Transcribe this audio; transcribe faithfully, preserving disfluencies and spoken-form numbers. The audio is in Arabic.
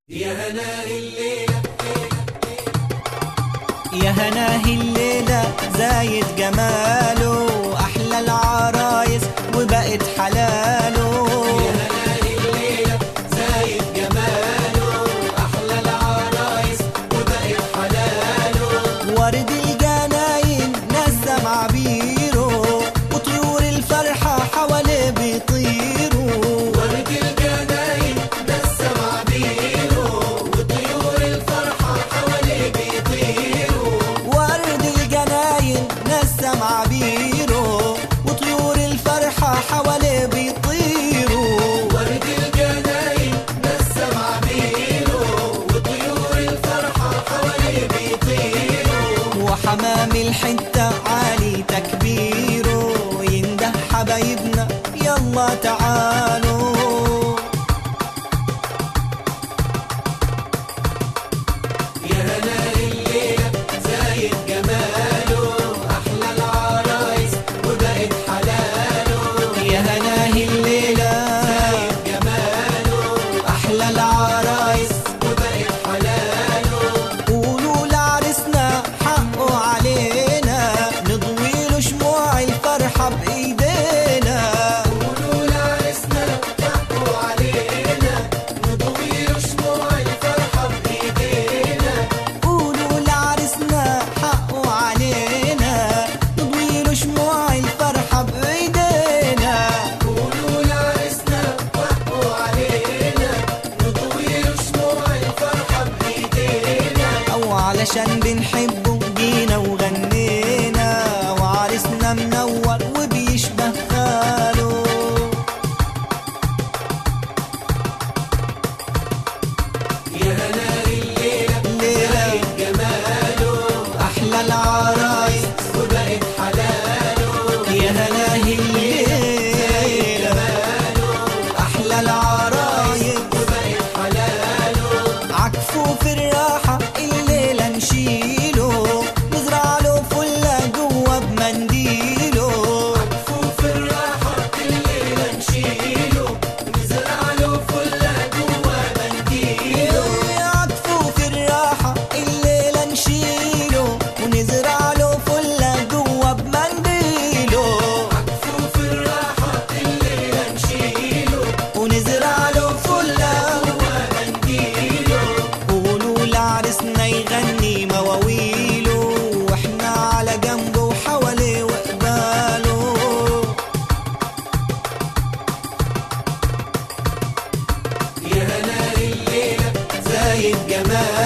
يا هناه الليلة يا هناه الليلة زايد جماله، أحلى العرايس وبقت حلاله. يا هناه الليلة زايد جماله، أحلى العرايس وبقت حلاله. ورد الجناين نسم عبيره، وطيور الفرحة حواليه بيطيروا. ورد الجناين نسم عبيره، وطيور الفرحة حواليه بيطيروا. ورد الجناين نسم عبيره، وطيور الفرحة حواليه بيطيروا. ورد الجناين نسم عبيره، وطيور الفرحة حواليه بيطيروا. وحمام الحتة عالي تكبيره، ينده حبايبنا يلا تعالوا. يا هناه الليلة زايد جماله، أحلى العرايس وبقت حلاله. يا هناه الليلة زايد جماله، أحلى العرايس، وبقت حلاله. قولوا لعرسنا حقه علينا، نضوي له شموع الفرحة بإيدينا. قولوا لعرسنا حقه علينا، نضوي له شموع الفرحة بإيدينا. قولوا لعرسنا حقه علينا، نضوي له شموع الفرحة بإيدينا. قولوا لعرسنا حقه علينا، نضوي له شموع الفرحة بإيدينا. أو علشان بنحبه جينا وغنينا، وعرسنا منور وبيشبه خاله. يا هناه الليلة ليلة زايد جماله، أحلى العرايس وبقت حلاله. يا هناه الليلة أحلى العرايس، وبقت حلاله. عكفوا في الراحة الليلة نشيله، نزرع له فلة جوا بمنديله. فوف الراحة الليلة نشيله، نزرع له فلة جوا منديله. عكفوا في الراحة الليلة نشيله، ونزرع له فلة جوا بمنديله. فوف الراحة الليلة نشيله، ونزرع له فلة. جوا منديله. قولوا لعرسنا يغني مواويله، واحنا على جنبه وحواليه وقباله. يا هناه الليلة زايد جماله،